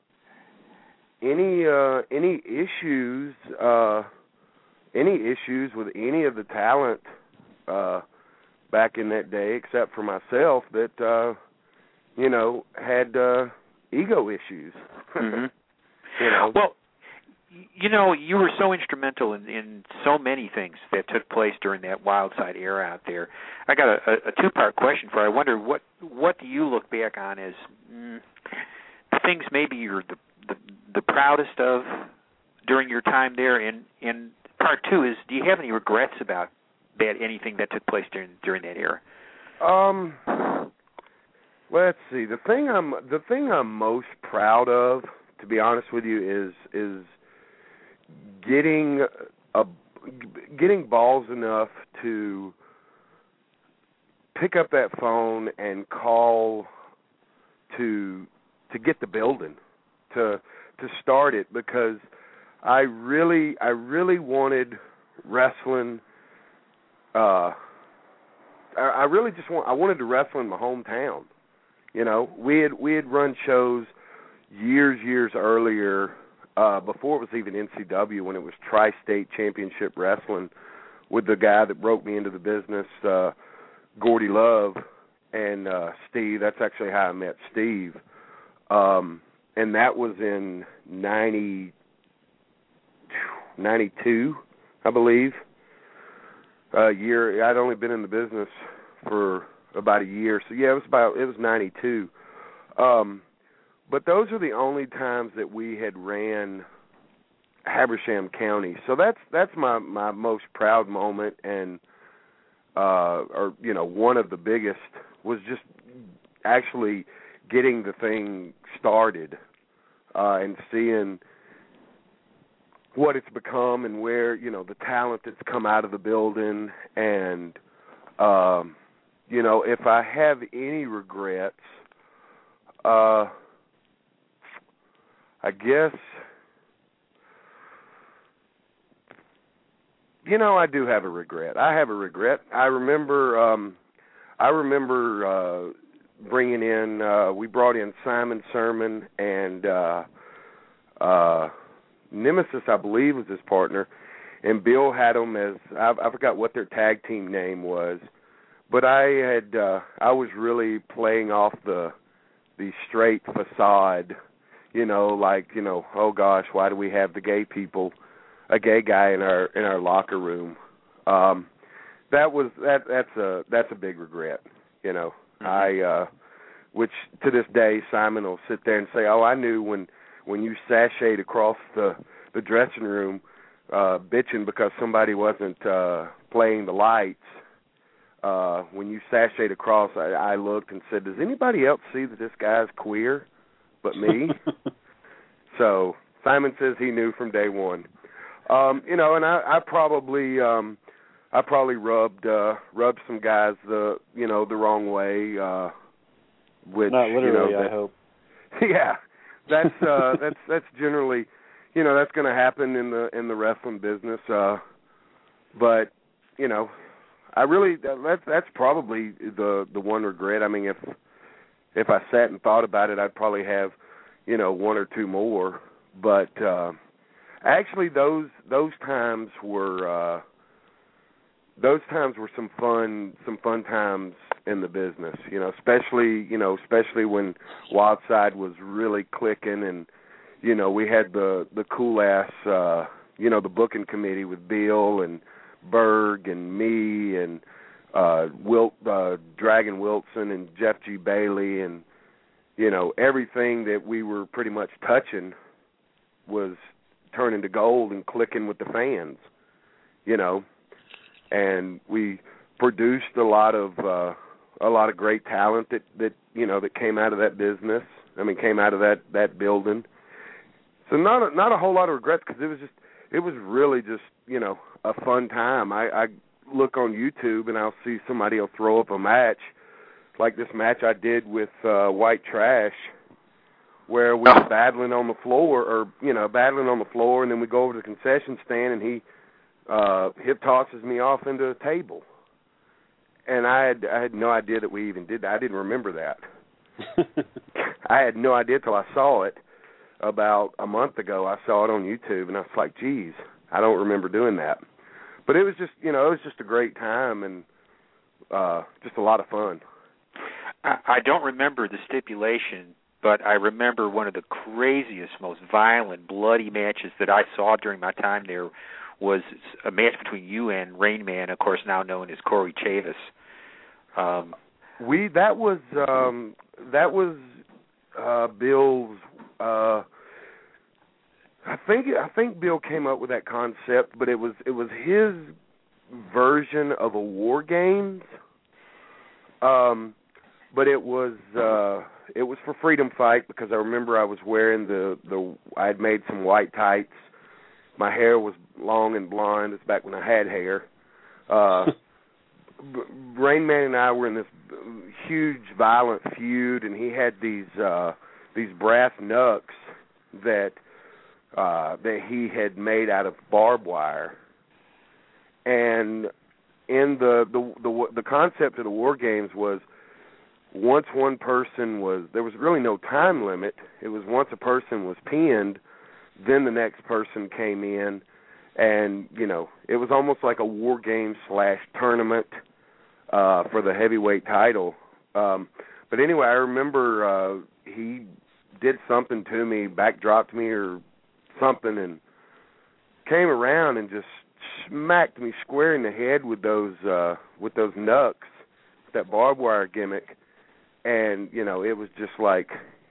any uh, any issues uh, any issues with any of the talent uh, back in that day, except for myself that uh, you know had uh, ego issues. Mm-hmm. You know, well. You know, you were so instrumental in, in so many things that took place during that Wildside era out there. I got a, a two-part question for you. I wonder what what do you look back on as mm, the things maybe you're the, the the proudest of during your time there, and and part two is, do you have any regrets about that anything that took place during during that era? Um, let's see. The thing I'm the thing I'm most proud of, to be honest with you, is is getting a getting balls enough to pick up that phone and call to to get the building, to to start it, because I really I really wanted wrestling. Uh, I, I really just want I wanted to wrestle in my hometown. You know, we had we had run shows years years earlier. Uh, before it was even N C W, when it was Tri-State Championship Wrestling, with the guy that broke me into the business, uh, Gordy Love, and uh, Steve. That's actually how I met Steve. Um, and that was in ninety, ninety-two, I believe. A year. I'd only been in the business for about a year. So, yeah, it was about, it was ninety-two. Um But those are the only times that we had ran Habersham County. So that's that's my, my most proud moment, and uh, or you know one of the biggest was just actually getting the thing started uh, and seeing what it's become and where you know the talent that's come out of the building. And um, you know if I have any regrets. Uh, I guess, you know, I do have a regret. I have a regret. I remember, um, I remember uh, bringing in. Uh, we brought in Simon Sermon and uh, uh, Nemesis, I believe, was his partner, and Bill had them as I, I forgot what their tag team name was, but I had uh, I was really playing off the the straight facade, you know, like, you know, oh gosh, why do we have the gay people, a gay guy in our in our locker room? Um, that was that that's a that's a big regret, you know. Mm-hmm. I uh, which to this day Simon will sit there and say, oh, I knew when when you sashayed across the the dressing room, uh, bitching because somebody wasn't uh, playing the lights. Uh, when you sashayed across, I, I looked and said, does anybody else see that this guy's queer but me? So Simon says he knew from day one. Um, you know, and I, I probably um, I probably rubbed uh, rubbed some guys the you know the wrong way. Uh, which, Not literally, you know, that, I hope. Yeah, that's uh, that's that's generally, you know, that's going to happen in the in the wrestling business. Uh, but you know, I really that's that's probably the the one regret. I mean, if if I sat and thought about it, I'd probably have, you know, one or two more. But uh, actually, those those times were uh, those times were some fun some fun times in the business. You know, especially you know especially when Wildside was really clicking, and you know we had the the cool ass uh, you know the booking committee with Bill and Berg and me and uh, Wilt, uh, Dragon Wilson and Jeff G. Bailey, and you know everything that we were pretty much touching was turning to gold and clicking with the fans, you know, and we produced a lot of uh, a lot of great talent that, that you know that came out of that business. I mean, came out of that, that building. So not a, not a whole lot of regrets because it was just it was really just you know a fun time. I, I look on YouTube and I'll see somebody will throw up a match like this match I did with uh, White Trash, where we were battling on the floor, or you know, battling on the floor, and then we go over to the concession stand, and he uh, hip tosses me off into a table, and I had I had no idea that we even did that. I didn't remember that. I had no idea till I saw it about a month ago. I saw it on YouTube, and I was like, "Geez, I don't remember doing that." But it was just, you know, it was just a great time and uh, just a lot of fun. I, I don't remember the stipulation, but I remember one of the craziest, most violent, bloody matches that I saw during my time there was a match between you and Rain Man, of course, now known as Corey Chavis. Um, we that was um, that was uh, Bill's. Uh, I think I think Bill came up with that concept, but it was it was his version of a War Games. Um, but it was uh, it was for Freedom Fight because I remember I was wearing the the I had made some white tights. My hair was long and blonde. It's back when I had hair. Uh, Rain Man and I were in this huge violent feud, and he had these uh, these brass knucks that. Uh, that he had made out of barbed wire, and in the, the the the concept of the War Games was once one person was there was really no time limit. It was once a person was pinned, then the next person came in, and you know it was almost like a War Games slash tournament uh, for the heavyweight title. Um, but anyway, I remember uh, he did something to me, backdropped me or something, and came around and just smacked me square in the head with those uh, with those knucks, that barbed wire gimmick, and you know it was just like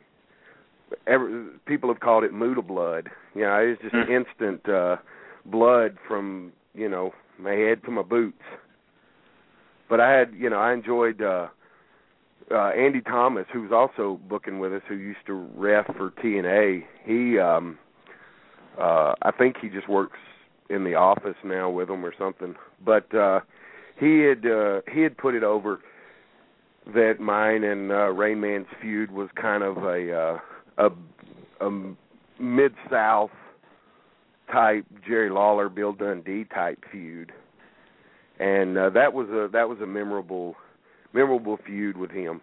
every, people have called it Muda blood. You know, it was just instant uh, blood from you know my head to my boots. But I had you know I enjoyed uh, uh, Andy Thomas, who was also booking with us, who used to ref for T N A. He um, Uh, I think he just works in the office now with them or something. But uh, he had uh, he had put it over that mine and uh, Rain Man's feud was kind of a uh, a, a mid-South type Jerry Lawler, Bill Dundee type feud, and uh, that was a that was a memorable memorable feud with him.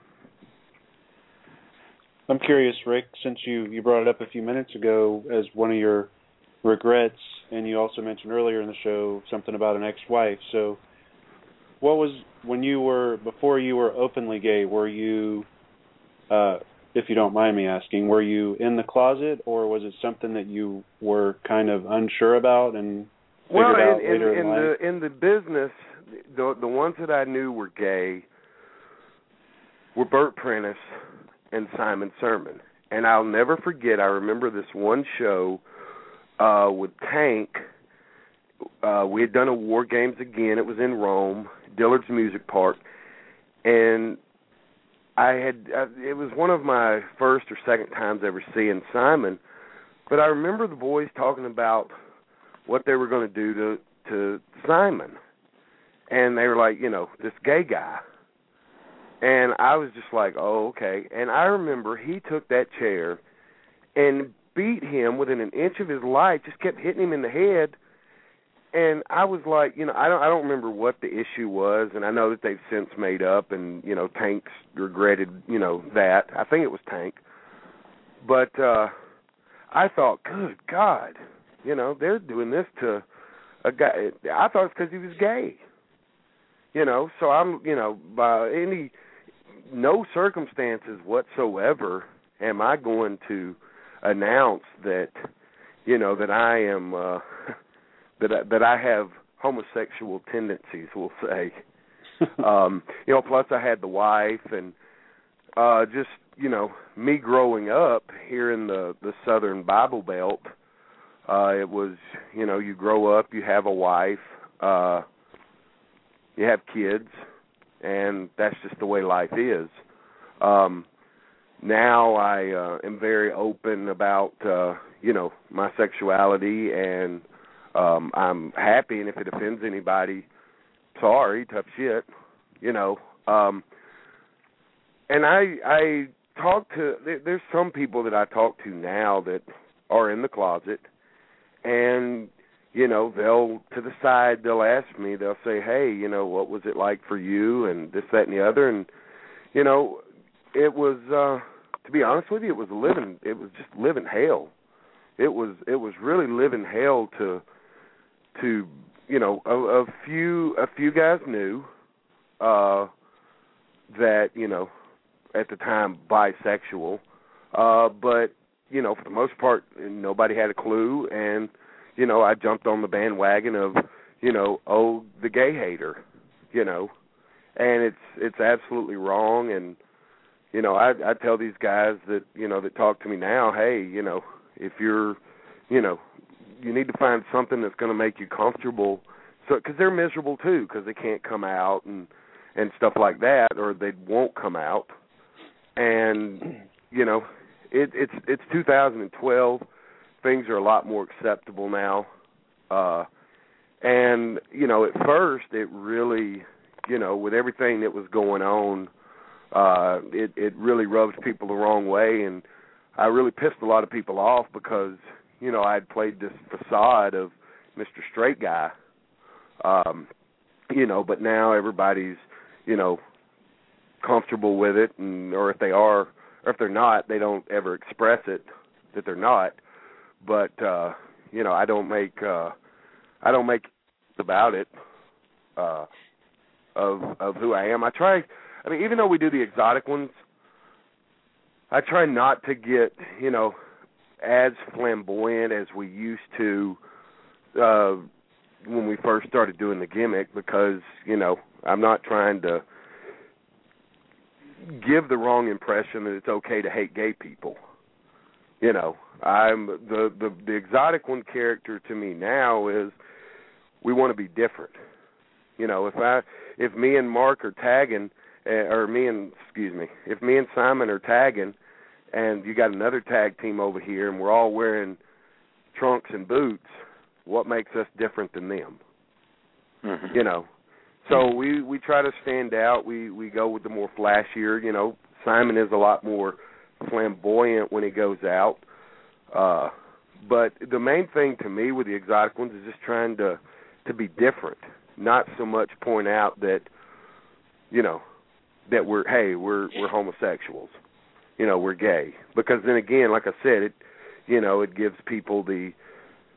I'm curious, Rick, since you, you brought it up a few minutes ago as one of your regrets, and you also mentioned earlier in the show something about an ex-wife. So what was when you were before you were openly gay, were you, uh, if you don't mind me asking, were you in the closet, or was it something that you were kind of unsure about and figured well, out in, later in, in, in life? the in the business, the the ones that I knew were gay were Bert Prentice and Simon Sermon. And I'll never forget, I remember this one show uh, with Tank. Uh, we had done a War Games again. It was in Rome, Dillard's Music Park. And I had, uh, it was one of my first or second times ever seeing Simon. But I remember the boys talking about what they were going to do to, to Simon. And they were like, you know, this gay guy. And I was just like, oh, okay. And I remember he took that chair and beat him within an inch of his life, just kept hitting him in the head. And I was like, you know, I don't I don't remember what the issue was, and I know that they've since made up, and, you know, Tank's regretted, you know, that. I think it was Tank. But uh, I thought, good God, you know, they're doing this to a guy. I thought it's because he was gay. You know, so I'm, you know, by any... no circumstances whatsoever am I going to announce that, you know, that I am, uh, that I, that I have homosexual tendencies, we'll say. um, you know, plus I had the wife, and uh, just, you know, me growing up here in the, the Southern Bible Belt, uh, it was, you know, you grow up, you have a wife, uh, you have kids, and that's just the way life is. Um, now I uh, am very open about, uh, you know, my sexuality, and um, I'm happy, and if it offends anybody, sorry, tough shit, you know. Um, and I I talk to, there's some people that I talk to now that are in the closet, and you know, they'll, to the side, they'll ask me, they'll say, hey, you know, what was it like for you, and this, that, and the other, and, you know, it was, uh, to be honest with you, it was living, it was just living hell. It was, it was really living hell to, to, you know, a, a few, a few guys knew, uh, that, you know, at the time, bisexual, uh, but, you know, for the most part, nobody had a clue, and, you know, I jumped on the bandwagon of, you know, oh, the gay hater, you know, and it's it's absolutely wrong. And, you know, I, I tell these guys that, you know, that talk to me now, hey, you know, if you're, you know, you need to find something that's going to make you comfortable, so because they're miserable too, because they can't come out and, and stuff like that, or they won't come out. And, you know, it, it's it's two thousand twelve. Things are a lot more acceptable now. Uh, and, you know, at first it really, you know, with everything that was going on, uh, it, it really rubbed people the wrong way. And I really pissed a lot of people off because, you know, I had played this facade of Mister Straight Guy, um, you know, but now everybody's, you know, comfortable with it. And, or if they are, or if they're not, they don't ever express it that they're not. But uh, you know, I don't make uh, I don't make about it uh, of of who I am. I try. I mean, even though we do the exotic ones, I try not to get, you know, as flamboyant as we used to uh, when we first started doing the gimmick, because, you know, I'm not trying to give the wrong impression that it's okay to hate gay people. You know, I'm the, the the exotic one character to me now is we want to be different. You know, if I if me and Mark are tagging, uh, or me and excuse me, if me and Simon are tagging, and you got another tag team over here, and we're all wearing trunks and boots, what makes us different than them? Mm-hmm. You know, so we we try to stand out. We we go with the more flashier. You know, Simon is a lot more flamboyant when he goes out. Uh, but the main thing to me with the exotic ones is just trying to, to be different, not so much point out that, you know, that we're, hey, we're we're homosexuals, you know, we're gay. Because then again, like I said, it, you know, it gives people the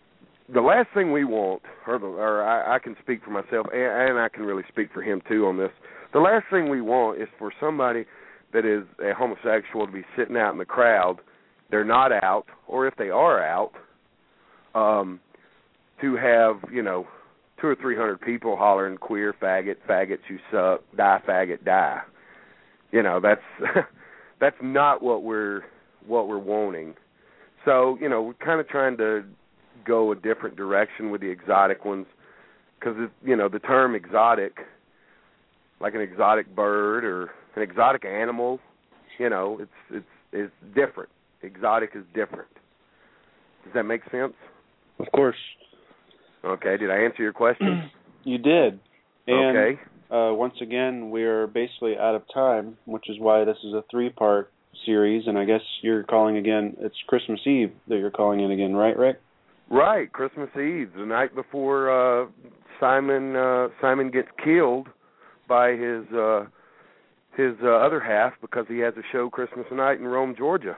the last thing we want, or, the, or I, I can speak for myself, and, and I can really speak for him too on this. The last thing we want is for somebody that is a homosexual to be sitting out in the crowd. They're not out, or if they are out, um, to have, you know, two or three hundred people hollering queer, faggot, faggots, you suck, die, faggot, die. You know, that's that's not what we're what we're wanting. So, you know, we're kind of trying to go a different direction with the exotic ones, because, you know, the term exotic, like an exotic bird or an exotic animal, you know, it's it's it's different. Exotic is different. Does that make sense? Of course. Okay, did I answer your question? You did. And, okay. Uh, once again, we're basically out of time, which is why this is a three-part series, and I guess you're calling again, it's Christmas Eve that you're calling in again, right, Rick? Right, Christmas Eve, the night before uh, Simon uh, Simon gets killed by his uh, his uh, other half because he has a show Christmas night in Rome, Georgia.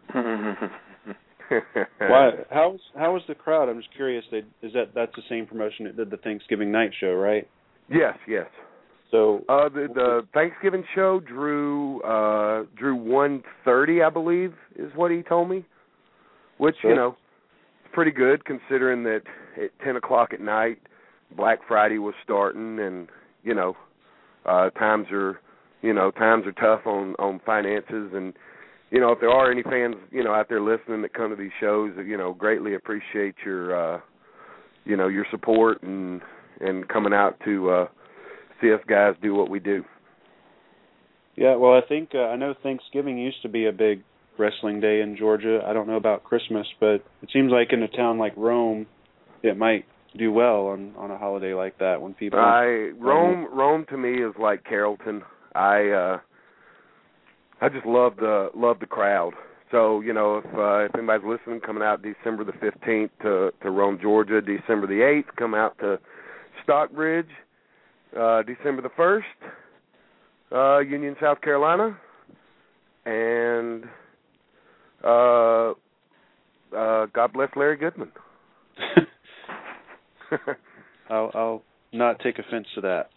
Why? How was how was the crowd? I'm just curious. They, is that that's the same promotion that did the Thanksgiving night show, right? Yes, yes. So uh, the the Thanksgiving show drew uh, drew one thirty, I believe, is what he told me. Which so, you know, is pretty good considering that at ten o'clock at night, Black Friday was starting, and you know, uh, times are you know times are tough on on finances. And you know, if there are any fans you know out there listening that come to these shows, you know, greatly appreciate your uh, you know your support and and coming out to uh, see us guys do what we do. Yeah, well, I think uh, I know Thanksgiving used to be a big wrestling day in Georgia. I don't know about Christmas, but it seems like in a town like Rome, it might do well on, on a holiday like that when people. I Rome Rome to me is like Carrollton. I uh, I just love the love the crowd. So you know, if uh, if anybody's listening, coming out December the fifteenth to to Rome, Georgia. December the eighth, come out to Stockbridge. Uh, December the first, uh, Union, South Carolina, and uh, uh, God bless Larry Goodman. I'll, I'll not take offense to that.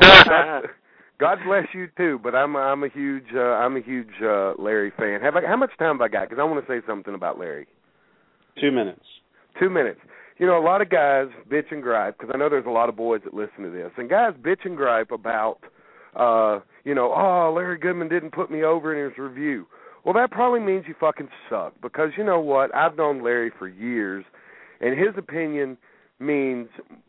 God bless you too, but I'm I'm a huge uh, I'm a huge uh, Larry fan. Have I, how much time have I got? Because I want to say something about Larry. Two minutes. Two minutes. You know, a lot of guys bitch and gripe, because I know there's a lot of boys that listen to this, and guys bitch and gripe about, uh, you know, oh, Larry Goodman didn't put me over in his review. Well, that probably means you fucking suck, because you know what? I've known Larry for years, and his opinion means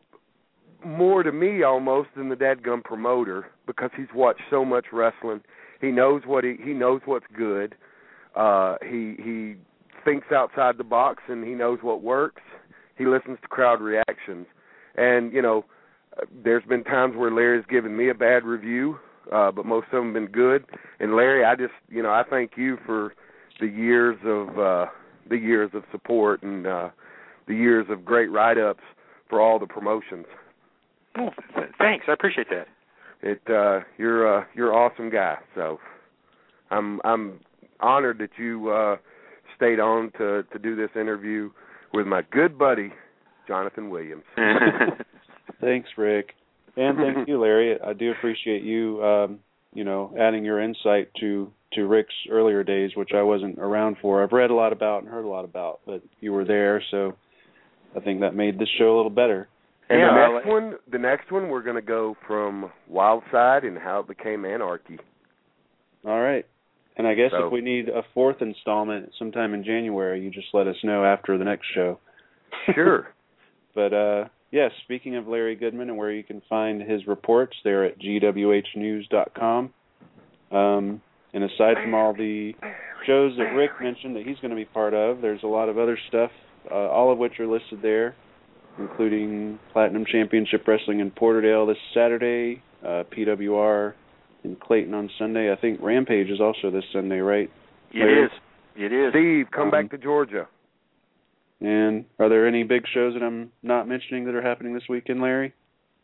more to me almost than the dadgum promoter, because he's watched so much wrestling. He knows what he he knows what's good. Uh, he he thinks outside the box, and he knows what works. He listens to crowd reactions. And, you know, there's been times where Larry's given me a bad review, uh, but most of them have been good. And, Larry, I just, you know, I thank you for the years of uh, the years of support and uh, the years of great write-ups for all the promotions. Oh, th- thanks. I appreciate that. It uh, you're uh, you're an awesome guy. So I'm I'm honored that you uh, stayed on to, to do this interview with my good buddy, Jonathan Williams. Thanks, Rick. And thank you, Larry. I do appreciate you, um, you know, adding your insight to, to Rick's earlier days, which I wasn't around for. I've read a lot about and heard a lot about, but you were there, so I think that made this show a little better. And yeah, the next one, the next one, we're going to go from Wild Side and how it became Anarchy. All right. And I guess so, if we need a fourth installment sometime in January, you just let us know after the next show. Sure. But, uh, yes, yeah, speaking of Larry Goodman and where you can find his reports, they're at G W H news dot com. Um, and aside from all the shows that Rick mentioned that he's going to be part of, there's a lot of other stuff, uh, all of which are listed there, including Platinum Championship Wrestling in Porterdale this Saturday, uh, P W R in Clayton on Sunday. I think Rampage is also this Sunday, right? It is. It is. Steve, come um, back to Georgia. And are there any big shows that I'm not mentioning that are happening this weekend, Larry?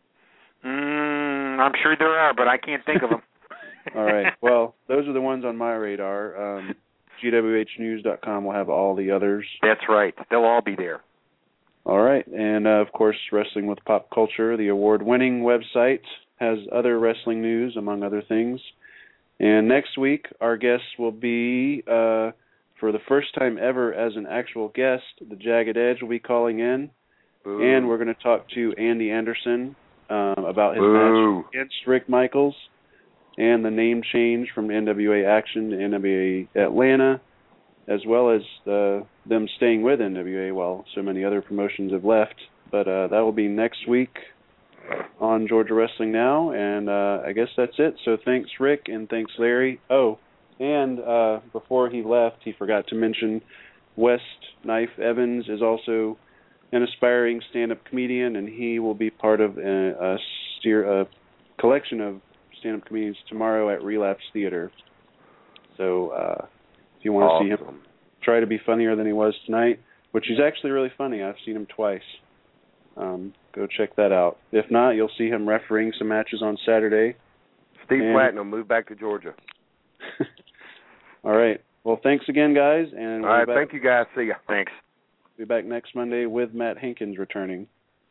Mm, I'm sure there are, but I can't think of them. All right. Well, those are the ones on my radar. Um, G W H news dot com will have all the others. That's right. They'll all be there. All right, and uh, of course, Wrestling with Pop Culture, the award-winning website, has other wrestling news, among other things. And next week, our guest will be, uh, for the first time ever as an actual guest, the Jagged Edge will be calling in. Boo. And we're going to talk to Andy Anderson um, about his Boo. match against Rick Michaels and the name change from N W A Action to N W A Atlanta, as well as uh, them staying with N W A while so many other promotions have left. But uh, that will be next week on Georgia Wrestling Now, and uh, I guess that's it. So thanks, Rick, and thanks, Larry. Oh, and uh, before he left, he forgot to mention West Knife Evans is also an aspiring stand-up comedian, and he will be part of a, a, steer, a collection of stand-up comedians tomorrow at Relapse Theater. So uh, if you want awesome. to see him try to be funnier than he was tonight, which he's actually really funny. I've seen him twice. Um, go check that out. If not, you'll see him refereeing some matches on Saturday. Steve and... Platinum, move back to Georgia. All right. Well, thanks again, guys. And All right, back... thank you, guys. See ya. Thanks. We'll be back next Monday with Matt Hankins returning.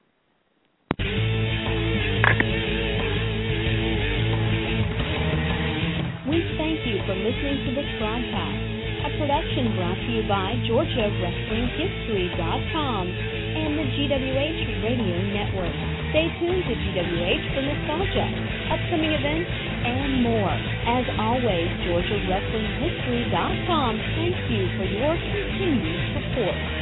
We thank you for listening to this broadcast, a production brought to you by Georgia Wrestling History dot com and the G W H Radio Network. Stay tuned to G W H for nostalgia, upcoming events, and more. As always, Georgia Wrestling History dot com thanks you for your continued support.